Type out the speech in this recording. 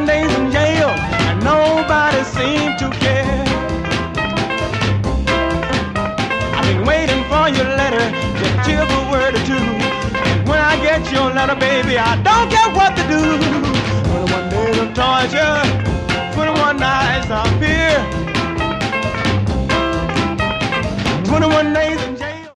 7 days in jail, and nobody seemed to care. I've been waiting for your letter, just a cheerful word or two. And when I get your letter, baby, I don't care what to do. 21 days of torture